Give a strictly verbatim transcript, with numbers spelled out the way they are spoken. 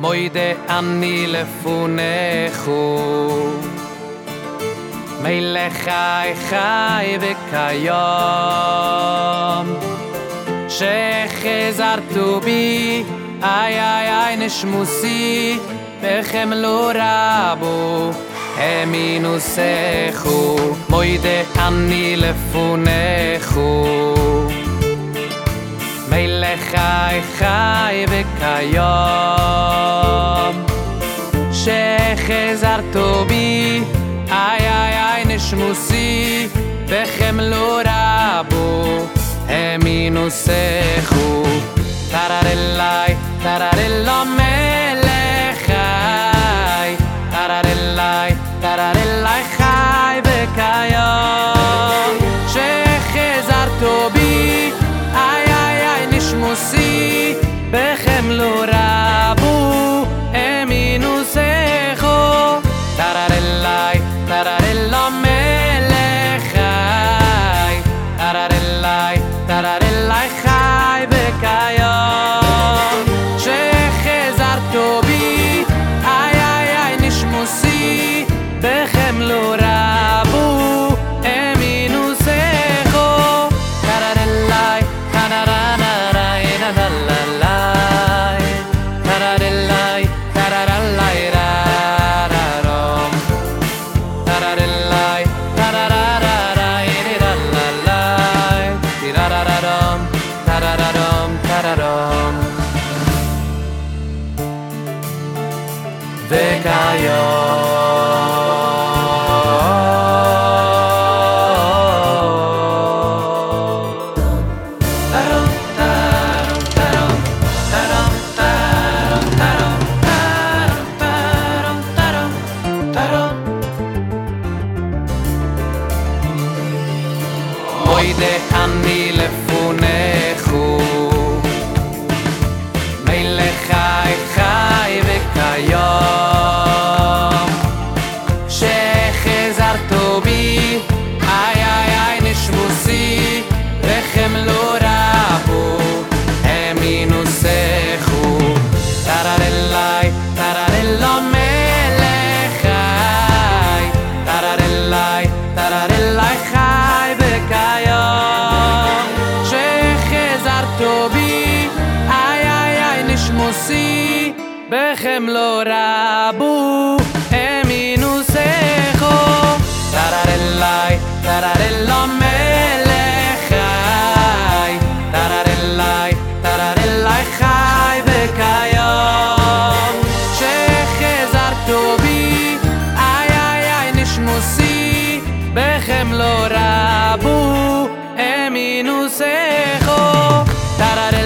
מוידה אני לפונךו מלך חי חי וכיום שחזרתו בי איי איי איי נשמוסי בכם לא רבו האמינו סכו מוידה אני לפונךו מלך חי חי וכיום שחזרתו בי איי איי איי נשמוסי בכם לא רבו האמינו סכו טררלי טררלו מלך חי טררלי טררלי חי וכיום שחזרתו בי איי איי איי נשמוסי בכם לא רבו האמינו סכו טררלי טררלו מלך חי טררלי טררלי חי וכיום שחזרתו בי איי איי איי נשמוסי בכם לא רבו האמינו סכו טררלי טררלי טררלי טררלי רררום טררלי טררלי טרררום טרררום טררום מוידה אני לפונךו מלך חי חי וכיום שחזרתו בי איי איי איי נשמוסי בכם לא רבו האמינו סכו טררלי טררלו מלך חי טררלי טררלי חי וכיום שחזרתו בי איי איי איי נשמוסי בכם לא רבו האמינו סכו טררלי טררלו מלך חי טררלי טררלי חי וכיום שחזרתו בי איי איי איי נשמוסי בכם לא רבו האמינו סכו טררלי